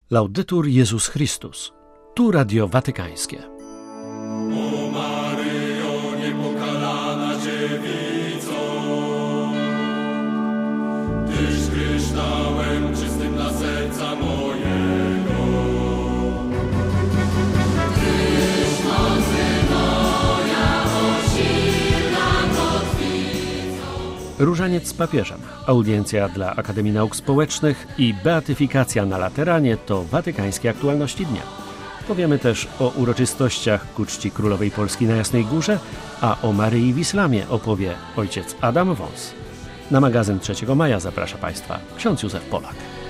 Laudetur Jezus Chrystus. Tu Radio Watykańskie. O Maryjo, niepokalana dziewico, Tyś kryształem czystym dla serca mojego. Tyś mocy moja, silna kotwicą. Różaniec z papieżem, audiencja dla Akademii Nauk Społecznych i beatyfikacja na Lateranie to watykańskie aktualności dnia. Powiemy też o uroczystościach ku czci Królowej Polski na Jasnej Górze, a o Maryi w Islamie opowie ojciec Adam Wąs. Na magazyn 3 maja zaprasza Państwa ksiądz Józef Polak.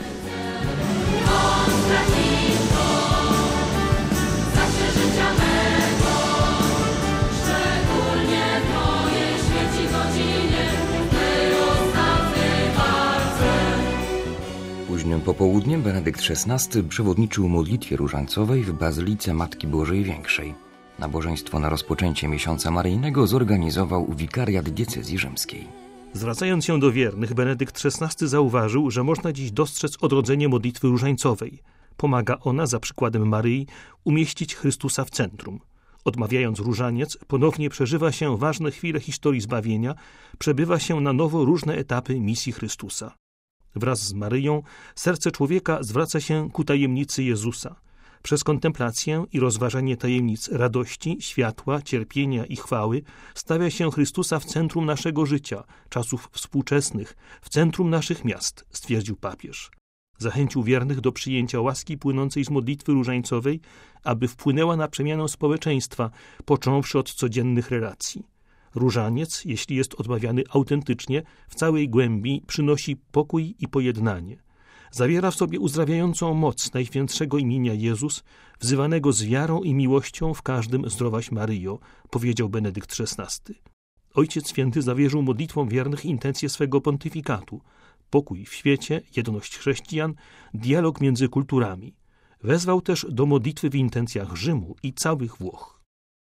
Późnym popołudniem Benedykt XVI przewodniczył modlitwie różańcowej w Bazylice Matki Bożej Większej. Nabożeństwo na rozpoczęcie miesiąca maryjnego zorganizował wikariat diecezji rzymskiej. Zwracając się do wiernych, Benedykt XVI zauważył, że można dziś dostrzec odrodzenie modlitwy różańcowej. Pomaga ona, za przykładem Maryi, umieścić Chrystusa w centrum. Odmawiając różaniec, ponownie przeżywa się ważne chwile historii zbawienia, przebywa się na nowo różne etapy misji Chrystusa. Wraz z Maryją serce człowieka zwraca się ku tajemnicy Jezusa. Przez kontemplację i rozważanie tajemnic radości, światła, cierpienia i chwały stawia się Chrystusa w centrum naszego życia, czasów współczesnych, w centrum naszych miast, stwierdził papież. Zachęcił wiernych do przyjęcia łaski płynącej z modlitwy różańcowej, aby wpłynęła na przemianę społeczeństwa, począwszy od codziennych relacji. Różaniec, jeśli jest odmawiany autentycznie, w całej głębi przynosi pokój i pojednanie. Zawiera w sobie uzdrawiającą moc Najświętszego imienia Jezus, wzywanego z wiarą i miłością w każdym zdrowaś Maryjo, powiedział Benedykt XVI. Ojciec Święty zawierzył modlitwom wiernych intencje swego pontyfikatu: pokój w świecie, jedność chrześcijan, dialog między kulturami. Wezwał też do modlitwy w intencjach Rzymu i całych Włoch.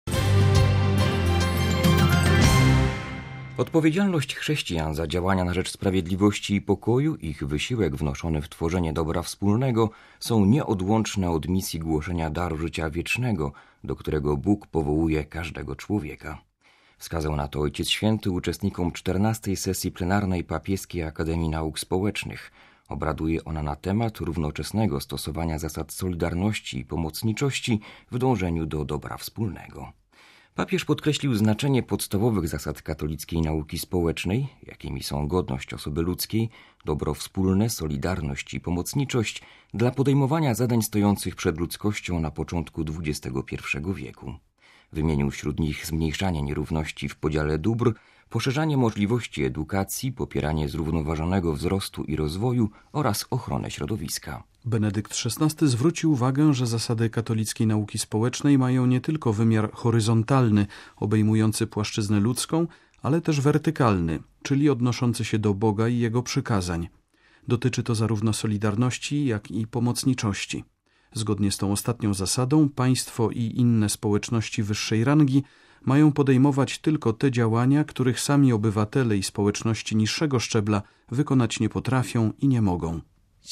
Odpowiedzialność chrześcijan za działania na rzecz sprawiedliwości i pokoju, ich wysiłek wnoszony w tworzenie dobra wspólnego są nieodłączne od misji głoszenia daru życia wiecznego, do którego Bóg powołuje każdego człowieka. Wskazał na to Ojciec Święty uczestnikom 14. sesji plenarnej Papieskiej Akademii Nauk Społecznych. Obraduje ona na temat równoczesnego stosowania zasad solidarności i pomocniczości w dążeniu do dobra wspólnego. Papież podkreślił znaczenie podstawowych zasad katolickiej nauki społecznej, jakimi są godność osoby ludzkiej, dobro wspólne, solidarność i pomocniczość, dla podejmowania zadań stojących przed ludzkością na początku XXI wieku. Wymienił wśród nich zmniejszanie nierówności w podziale dóbr, poszerzanie możliwości edukacji, popieranie zrównoważonego wzrostu i rozwoju oraz ochronę środowiska. Benedykt XVI zwrócił uwagę, że zasady katolickiej nauki społecznej mają nie tylko wymiar horyzontalny, obejmujący płaszczyznę ludzką, ale też wertykalny, czyli odnoszący się do Boga i Jego przykazań. Dotyczy to zarówno solidarności, jak i pomocniczości. Zgodnie z tą ostatnią zasadą państwo i inne społeczności wyższej rangi mają podejmować tylko te działania, których sami obywatele i społeczności niższego szczebla wykonać nie potrafią i nie mogą.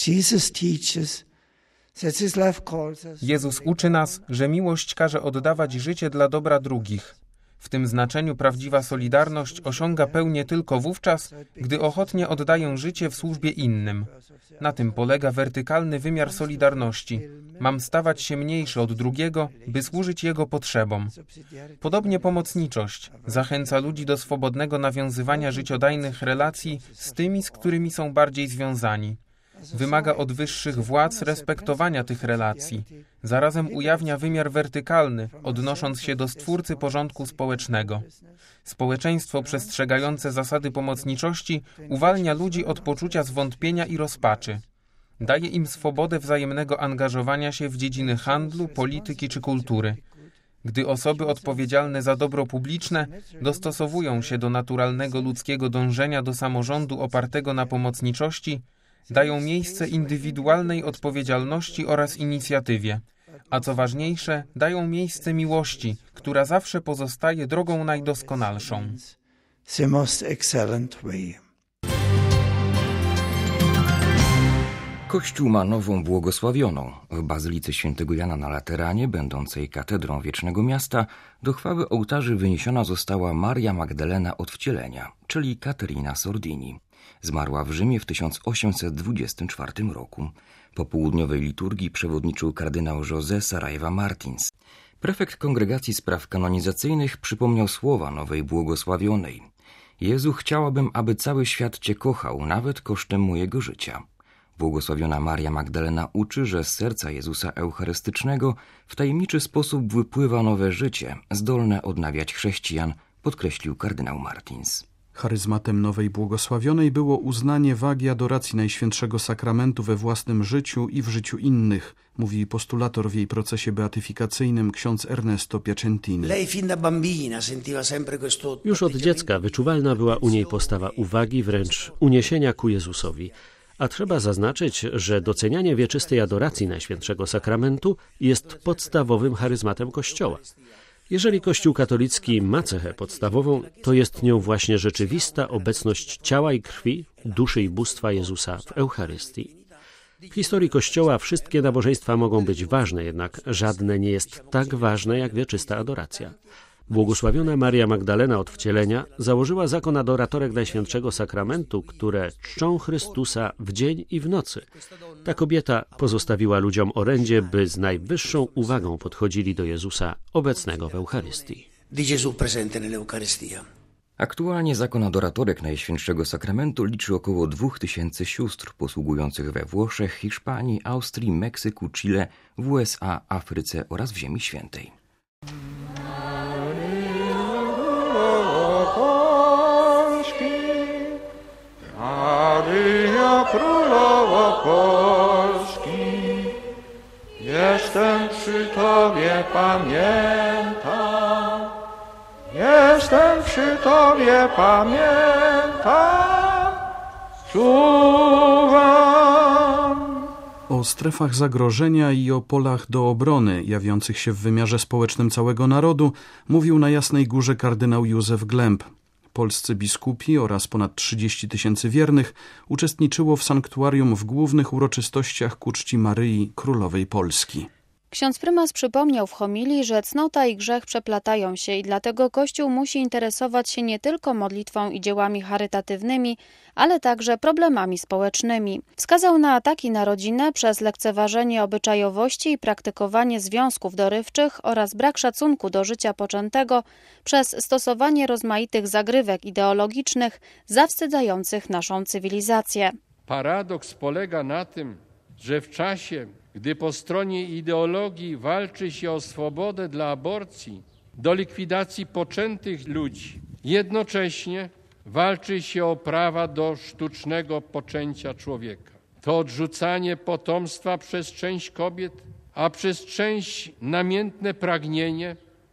Jezus uczy nas, że miłość każe oddawać życie dla dobra drugich. W tym znaczeniu prawdziwa solidarność osiąga pełnię tylko wówczas, gdy ochotnie oddaję życie w służbie innym. Na tym polega wertykalny wymiar solidarności. Mam stawać się mniejszy od drugiego, by służyć jego potrzebom. Podobnie pomocniczość zachęca ludzi do swobodnego nawiązywania życiodajnych relacji z tymi, z którymi są bardziej związani. Wymaga od wyższych władz respektowania tych relacji. Zarazem ujawnia wymiar wertykalny, odnosząc się do Stwórcy porządku społecznego. Społeczeństwo przestrzegające zasady pomocniczości uwalnia ludzi od poczucia zwątpienia i rozpaczy. Daje im swobodę wzajemnego angażowania się w dziedziny handlu, polityki czy kultury. Gdy osoby odpowiedzialne za dobro publiczne dostosowują się do naturalnego ludzkiego dążenia do samorządu opartego na pomocniczości, dają miejsce indywidualnej odpowiedzialności oraz inicjatywie, a co ważniejsze, dają miejsce miłości, która zawsze pozostaje drogą najdoskonalszą. Kościół ma nową błogosławioną. W Bazylice Świętego Jana na Lateranie, będącej katedrą Wiecznego Miasta, do chwały ołtarzy wyniesiona została Maria Magdalena od Wcielenia, czyli Caterina Sordini. Zmarła w Rzymie w 1824 roku. Po południowej liturgii przewodniczył kardynał José Saraiva Martins. Prefekt Kongregacji Spraw Kanonizacyjnych przypomniał słowa nowej błogosławionej. Jezu, chciałabym, aby cały świat Cię kochał, nawet kosztem mojego życia. Błogosławiona Maria Magdalena uczy, że z serca Jezusa Eucharystycznego w tajemniczy sposób wypływa nowe życie, zdolne odnawiać chrześcijan, podkreślił kardynał Martins. Charyzmatem nowej błogosławionej było uznanie wagi adoracji Najświętszego Sakramentu we własnym życiu i w życiu innych, mówi postulator w jej procesie beatyfikacyjnym ksiądz Ernesto Piacentini. Już od dziecka wyczuwalna była u niej postawa uwagi, wręcz uniesienia ku Jezusowi. A trzeba zaznaczyć, że docenianie wieczystej adoracji Najświętszego Sakramentu jest podstawowym charyzmatem Kościoła. Jeżeli Kościół katolicki ma cechę podstawową, to jest nią właśnie rzeczywista obecność ciała i krwi, duszy i bóstwa Jezusa w Eucharystii. W historii Kościoła wszystkie nabożeństwa mogą być ważne, jednak żadne nie jest tak ważne jak wieczysta adoracja. Błogosławiona Maria Magdalena od Wcielenia założyła zakon adoratorek Najświętszego Sakramentu, które czczą Chrystusa w dzień i w nocy. Ta kobieta pozostawiła ludziom orędzie, by z najwyższą uwagą podchodzili do Jezusa obecnego w Eucharystii. Aktualnie zakon adoratorek Najświętszego Sakramentu liczy około 2000 sióstr posługujących we Włoszech, Hiszpanii, Austrii, Meksyku, Chile, w USA, Afryce oraz w Ziemi Świętej. Maryjo Królowo Polski, jestem przy Tobie, pamiętam. Jestem przy Tobie, pamiętam. Czuwam. O strefach zagrożenia i o polach do obrony, jawiących się w wymiarze społecznym całego narodu, mówił na Jasnej Górze kardynał Józef Glemp. Polscy biskupi oraz ponad 30 000 wiernych uczestniczyło w sanktuarium w głównych uroczystościach ku czci Maryi, Królowej Polski. Ksiądz prymas przypomniał w homilii, że cnota i grzech przeplatają się i dlatego Kościół musi interesować się nie tylko modlitwą i dziełami charytatywnymi, ale także problemami społecznymi. Wskazał na ataki na rodzinę przez lekceważenie obyczajowości i praktykowanie związków dorywczych oraz brak szacunku do życia poczętego przez stosowanie rozmaitych zagrywek ideologicznych zawstydzających naszą cywilizację. Paradoks polega na tym, że w czasie, gdy po stronie ideologii walczy się o swobodę dla aborcji, do likwidacji poczętych ludzi, jednocześnie walczy się o prawa do sztucznego poczęcia człowieka. To odrzucanie potomstwa przez część kobiet, a przez część namiętne pragnienie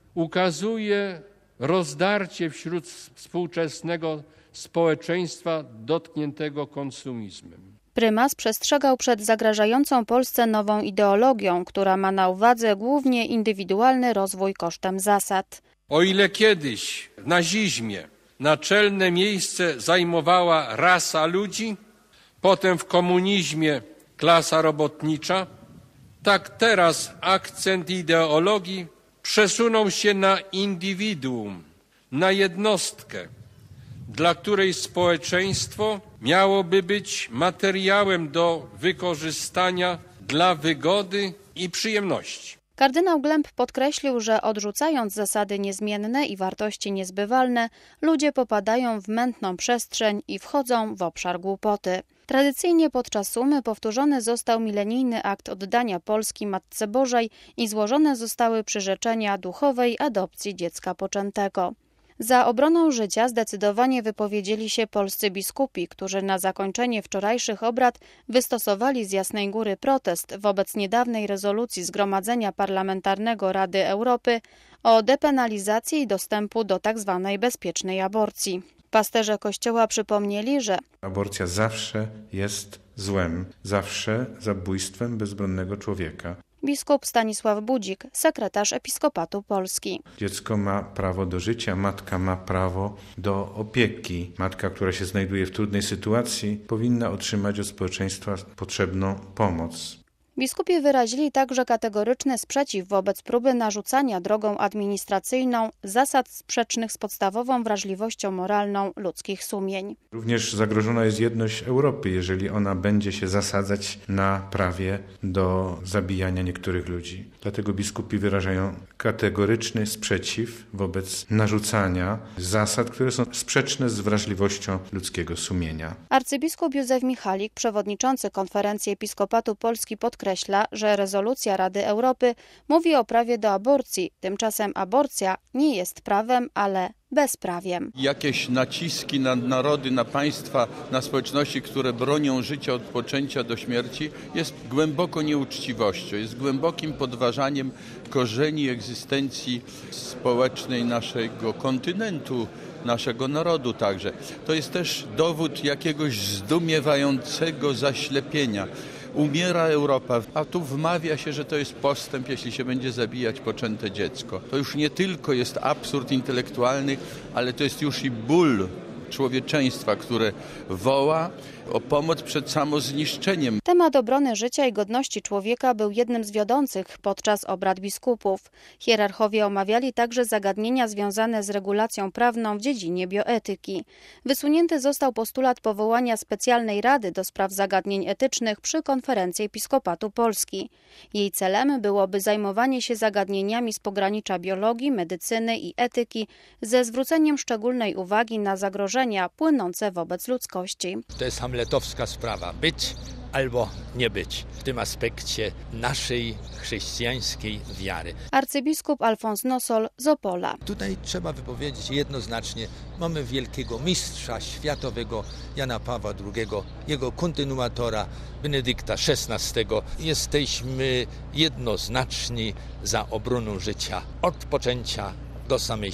ukazuje rozdarcie wśród współczesnego społeczeństwa dotkniętego konsumizmem. Prymas przestrzegał przed zagrażającą Polsce nową ideologią, która ma na uwadze głównie indywidualny rozwój kosztem zasad. O ile kiedyś w nazizmie naczelne miejsce zajmowała rasa ludzi, potem w komunizmie klasa robotnicza, tak teraz akcent ideologii przesunął się na indywiduum, na jednostkę, dla której społeczeństwo miałoby być materiałem do wykorzystania dla wygody i przyjemności. Kardynał Glemp podkreślił, że odrzucając zasady niezmienne i wartości niezbywalne, ludzie popadają w mętną przestrzeń i wchodzą w obszar głupoty. Tradycyjnie podczas sumy powtórzony został milenijny akt oddania Polski Matce Bożej i złożone zostały przyrzeczenia duchowej adopcji dziecka poczętego. Za obroną życia zdecydowanie wypowiedzieli się polscy biskupi, którzy na zakończenie wczorajszych obrad wystosowali z Jasnej Góry protest wobec niedawnej rezolucji Zgromadzenia Parlamentarnego Rady Europy o depenalizacji dostępu do tzw. bezpiecznej aborcji. Pasterze Kościoła przypomnieli, że aborcja zawsze jest złem, zawsze zabójstwem bezbronnego człowieka. Biskup Stanisław Budzik, sekretarz Episkopatu Polski. Dziecko ma prawo do życia, matka ma prawo do opieki. Matka, która się znajduje w trudnej sytuacji, powinna otrzymać od społeczeństwa potrzebną pomoc. Biskupi wyrazili także kategoryczny sprzeciw wobec próby narzucania drogą administracyjną zasad sprzecznych z podstawową wrażliwością moralną ludzkich sumień. Również zagrożona jest jedność Europy, jeżeli ona będzie się zasadzać na prawie do zabijania niektórych ludzi. Dlatego biskupi wyrażają kategoryczny sprzeciw wobec narzucania zasad, które są sprzeczne z wrażliwością ludzkiego sumienia. Arcybiskup Józef Michalik, przewodniczący Konferencji Episkopatu Polski, podkreśla, że rezolucja Rady Europy mówi o prawie do aborcji, tymczasem aborcja nie jest prawem, ale bezprawiem. Jakieś naciski na narody, na państwa, na społeczności, które bronią życia od poczęcia do śmierci, jest głęboko nieuczciwością, jest głębokim podważaniem korzeni egzystencji społecznej naszego kontynentu, naszego narodu także. To jest też dowód jakiegoś zdumiewającego zaślepienia. Umiera Europa, a tu wmawia się, że to jest postęp, jeśli się będzie zabijać poczęte dziecko. To już nie tylko jest absurd intelektualny, ale to jest już i ból człowieczeństwa, które woła o pomoc przed samozniszczeniem. Temat obrony życia i godności człowieka był jednym z wiodących podczas obrad biskupów. Hierarchowie omawiali także zagadnienia związane z regulacją prawną w dziedzinie bioetyki. Wysunięty został postulat powołania specjalnej rady do spraw zagadnień etycznych przy Konferencji Episkopatu Polski. Jej celem byłoby zajmowanie się zagadnieniami z pogranicza biologii, medycyny i etyki ze zwróceniem szczególnej uwagi na zagrożenia płynące wobec ludzkości. To jest hamletowska sprawa. Być albo nie być w tym aspekcie naszej chrześcijańskiej wiary. Arcybiskup Alfons Nosol z Opola. Tutaj trzeba wypowiedzieć jednoznacznie, mamy wielkiego mistrza światowego Jana Pawła II, jego kontynuatora Benedykta XVI. Jesteśmy jednoznaczni za obroną życia od poczęcia do samej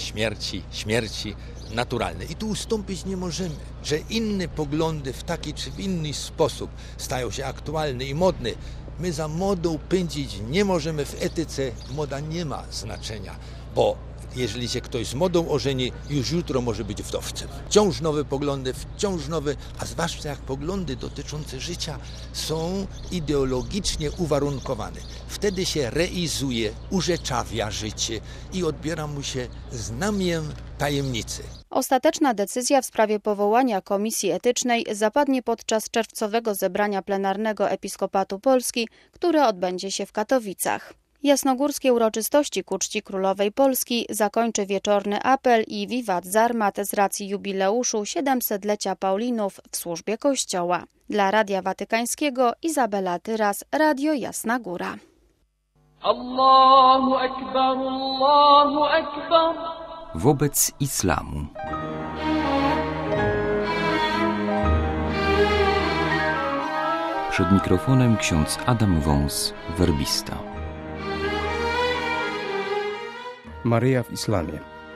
śmierci naturalnej. I tu ustąpić nie możemy, że inne poglądy w taki czy w inny sposób stają się aktualne i modne. My za modą pędzić nie możemy w etyce. Moda nie ma znaczenia, bo jeżeli się ktoś z modą ożeni, już jutro może być wdowcem. Wciąż nowe poglądy, wciąż nowe, a zwłaszcza jak poglądy dotyczące życia są ideologicznie uwarunkowane. Wtedy się reizuje, urzeczawia życie i odbiera mu się znamię tajemnicy. Ostateczna decyzja w sprawie powołania Komisji Etycznej zapadnie podczas czerwcowego zebrania plenarnego Episkopatu Polski, które odbędzie się w Katowicach. Jasnogórskie uroczystości ku czci Królowej Polski zakończy wieczorny apel i wiwat z armat z racji jubileuszu 700-lecia Paulinów w służbie Kościoła. Dla Radia Watykańskiego Izabela Tyras, Radio Jasna Góra. Allahu Akbar, Allahu Akbar. Wobec islamu. Przed mikrofonem ksiądz Adam Wąs, werbista. Maryja w islamie.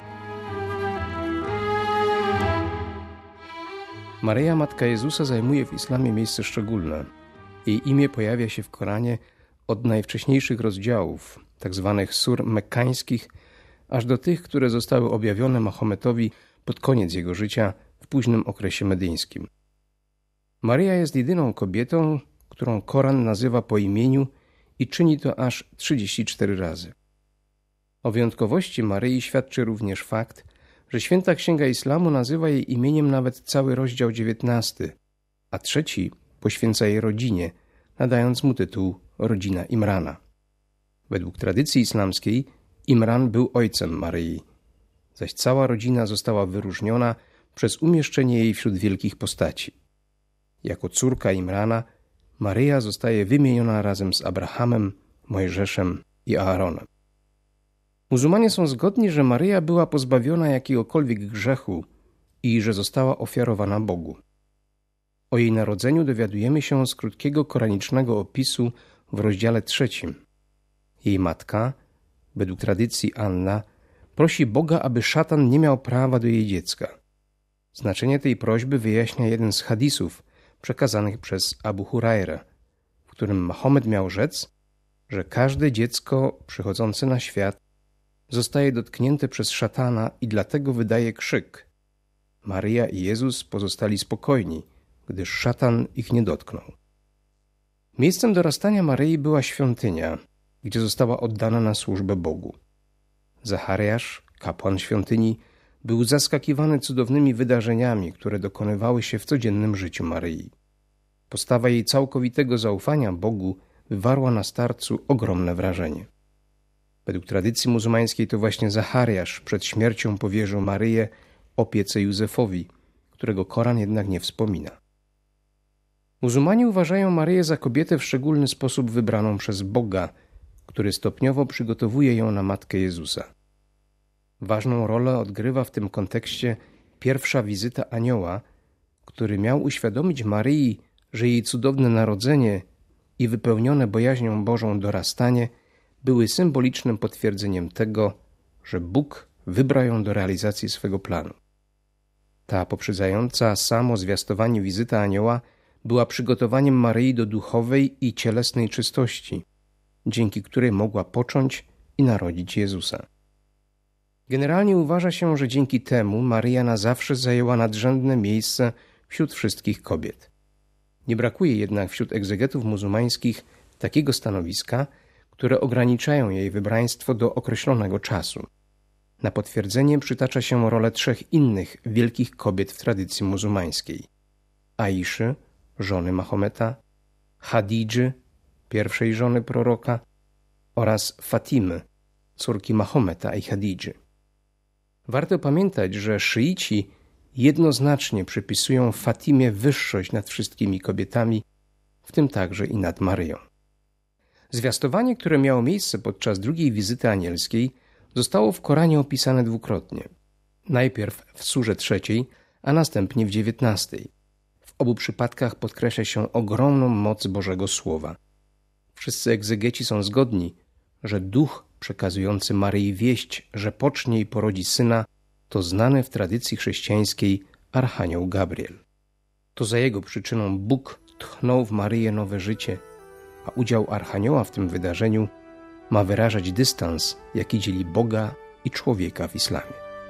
Maryja, Matka Jezusa, zajmuje w islamie miejsce szczególne. Jej imię pojawia się w Koranie od najwcześniejszych rozdziałów, tzw. sur mekkańskich, aż do tych, które zostały objawione Mahometowi pod koniec jego życia w późnym okresie medyjskim. Maryja jest jedyną kobietą, którą Koran nazywa po imieniu i czyni to aż 34 razy. O wyjątkowości Maryi świadczy również fakt, że Święta Księga Islamu nazywa jej imieniem nawet cały rozdział 19, a 3 poświęca jej rodzinie, nadając mu tytuł Rodzina Imrana. Według tradycji islamskiej Imran był ojcem Maryi, zaś cała rodzina została wyróżniona przez umieszczenie jej wśród wielkich postaci. Jako córka Imrana Maryja zostaje wymieniona razem z Abrahamem, Mojżeszem i Aaronem. Muzułmanie są zgodni, że Maryja była pozbawiona jakiegokolwiek grzechu i że została ofiarowana Bogu. O jej narodzeniu dowiadujemy się z krótkiego koranicznego opisu w rozdziale 3. Jej matka, według tradycji Anna, prosi Boga, aby szatan nie miał prawa do jej dziecka. Znaczenie tej prośby wyjaśnia jeden z hadisów przekazanych przez Abu Hurajrę, w którym Mahomet miał rzec: że każde dziecko przychodzące na świat zostaje dotknięte przez szatana i dlatego wydaje krzyk. Maryja i Jezus pozostali spokojni, gdyż szatan ich nie dotknął. Miejscem dorastania Maryi była świątynia, gdzie została oddana na służbę Bogu. Zachariasz, kapłan świątyni, był zaskakiwany cudownymi wydarzeniami, które dokonywały się w codziennym życiu Maryi. Postawa jej całkowitego zaufania Bogu wywarła na starcu ogromne wrażenie. Według tradycji muzułmańskiej to właśnie Zachariasz przed śmiercią powierzył Maryję opiece Józefowi, którego Koran jednak nie wspomina. Muzułmanie uważają Maryję za kobietę w szczególny sposób wybraną przez Boga, który stopniowo przygotowuje ją na Matkę Jezusa. Ważną rolę odgrywa w tym kontekście pierwsza wizyta anioła, który miał uświadomić Maryi, że jej cudowne narodzenie i wypełnione bojaźnią Bożą dorastanie były symbolicznym potwierdzeniem tego, że Bóg wybrał ją do realizacji swego planu. Ta poprzedzająca samo zwiastowanie wizyta anioła była przygotowaniem Maryi do duchowej i cielesnej czystości, dzięki której mogła począć i narodzić Jezusa. Generalnie uważa się, że dzięki temu Maryja na zawsze zajęła nadrzędne miejsce wśród wszystkich kobiet. Nie brakuje jednak wśród egzegetów muzułmańskich takiego stanowiska, które ograniczają jej wybraństwo do określonego czasu. Na potwierdzenie przytacza się rolę 3 innych wielkich kobiet w tradycji muzułmańskiej: Aiszy, żony Mahometa, Chadidży, pierwszej żony proroka, oraz Fatimy, córki Mahometa i Chadidży. Warto pamiętać, że szyici jednoznacznie przypisują Fatimie wyższość nad wszystkimi kobietami, w tym także i nad Maryją. Zwiastowanie, które miało miejsce podczas drugiej wizyty anielskiej, zostało w Koranie opisane dwukrotnie. Najpierw w surze 3, a następnie w 19. W obu przypadkach podkreśla się ogromną moc Bożego Słowa. Wszyscy egzegeci są zgodni, że duch przekazujący Maryi wieść, że pocznie i porodzi syna, to znany w tradycji chrześcijańskiej archanioł Gabriel. To za jego przyczyną Bóg tchnął w Maryję nowe życie, a udział archanioła w tym wydarzeniu ma wyrażać dystans, jaki dzieli Boga i człowieka w islamie.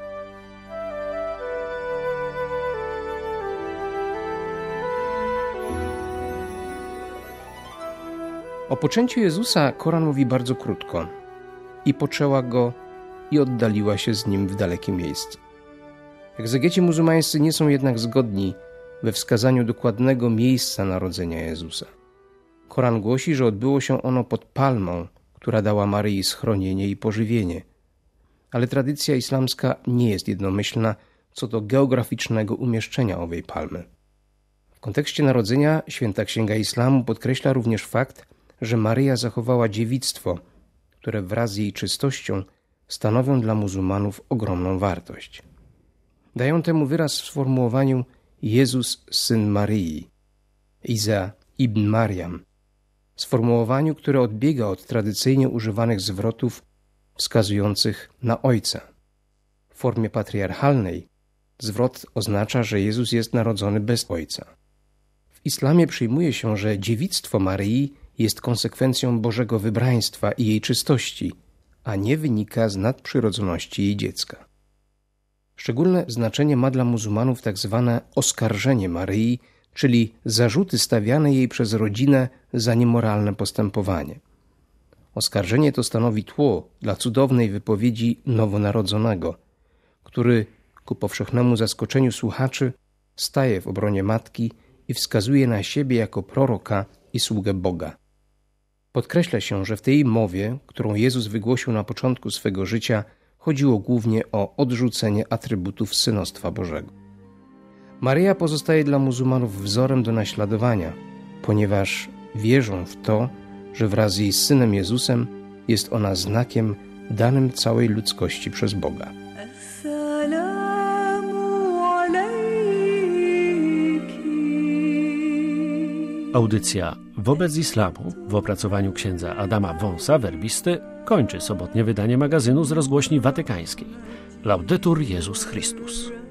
O poczęciu Jezusa Koran mówi bardzo krótko: i poczęła go i oddaliła się z nim w dalekie miejsce. Egzegeci muzułmańscy nie są jednak zgodni we wskazaniu dokładnego miejsca narodzenia Jezusa. Koran głosi, że odbyło się ono pod palmą, która dała Maryi schronienie i pożywienie. Ale tradycja islamska nie jest jednomyślna co do geograficznego umieszczenia owej palmy. W kontekście narodzenia Święta Księga Islamu podkreśla również fakt, że Maryja zachowała dziewictwo, które wraz z jej czystością stanowią dla muzułmanów ogromną wartość. Dają temu wyraz w sformułowaniu Jezus, syn Maryi, Iza ibn Mariam, sformułowaniu, które odbiega od tradycyjnie używanych zwrotów wskazujących na Ojca. W formie patriarchalnej zwrot oznacza, że Jezus jest narodzony bez Ojca. W islamie przyjmuje się, że dziewictwo Maryi jest konsekwencją Bożego wybraństwa i jej czystości, a nie wynika z nadprzyrodzoności jej dziecka. Szczególne znaczenie ma dla muzułmanów tak zwane oskarżenie Maryi, czyli zarzuty stawiane jej przez rodzinę za niemoralne postępowanie. Oskarżenie to stanowi tło dla cudownej wypowiedzi nowonarodzonego, który ku powszechnemu zaskoczeniu słuchaczy staje w obronie matki i wskazuje na siebie jako proroka i sługę Boga. Podkreśla się, że w tej mowie, którą Jezus wygłosił na początku swego życia, chodziło głównie o odrzucenie atrybutów synostwa Bożego. Maryja pozostaje dla muzułmanów wzorem do naśladowania, ponieważ wierzą w to, że wraz z jej Synem Jezusem jest ona znakiem danym całej ludzkości przez Boga. Audycja Wobec Islamu w opracowaniu księdza Adama Wąsa, werbisty, kończy sobotnie wydanie magazynu z rozgłośni watykańskiej. Laudetur Jezus Chrystus.